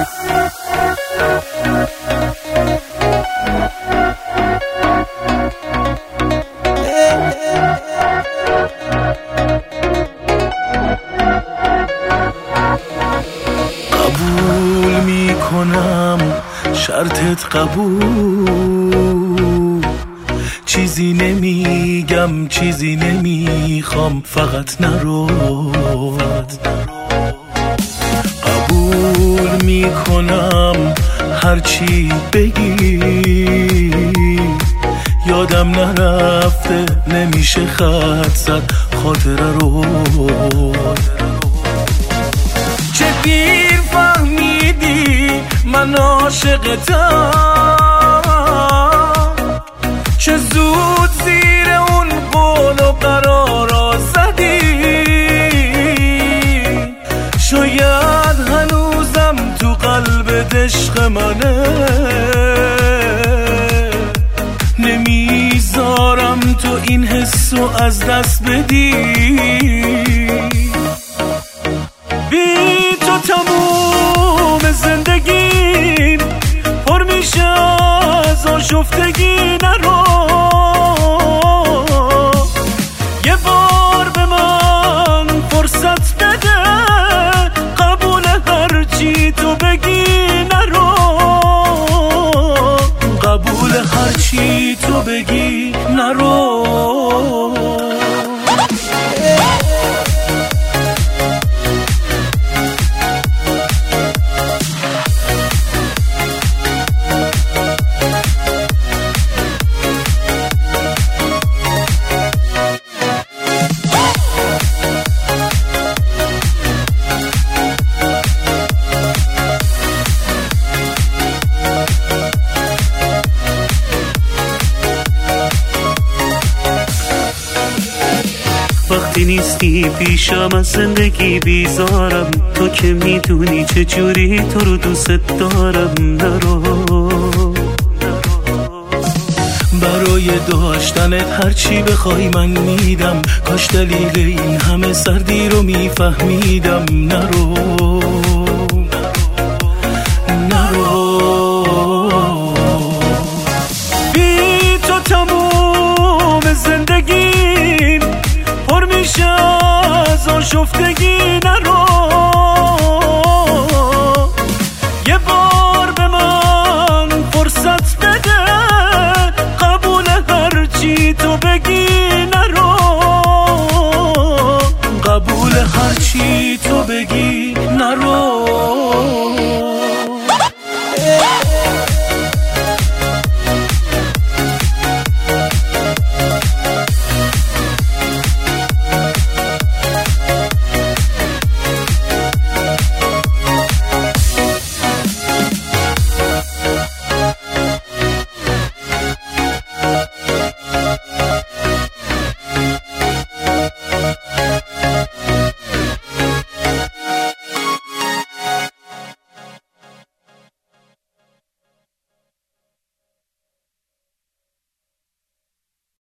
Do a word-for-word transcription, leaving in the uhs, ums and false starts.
قبول میکنم شرطت قبول، چیزی نمیگم چیزی نمیخوام، فقط نرو. قبول میکنم هرچی بگی، یادم نرفته نمیشه خط زد خاطره رو. چه دیر فهمیدی من عاشقتم، چه زود زیر اون قول و قرارا زدی. شاید هنوزم تو قلبت عشق منه، نمیذارم تو این حسو از دست بدی. بی تو تموم زندگیم پر میشه از آشفتگی. نرو یه بار به من فرصت بده، قبول هرچی تو بگی. نرو قبول هرچی تو بگی. نرو وقتی نیستی پیشم از زندگی بیزارم، تو که میدونی چه جوری تو رو دوست دارم. نرو برای داشتنت هرچی بخوای من میدم، کاش دلیل این همه سردی رو میفهمیدم. نرو نرو بی تو تموم زندگیم پر میشه از آشفتگی. نرو یه بار به من فرصت بده، قبول هرچی تو بگی. نرو قبول هرچی تو بگی. نرو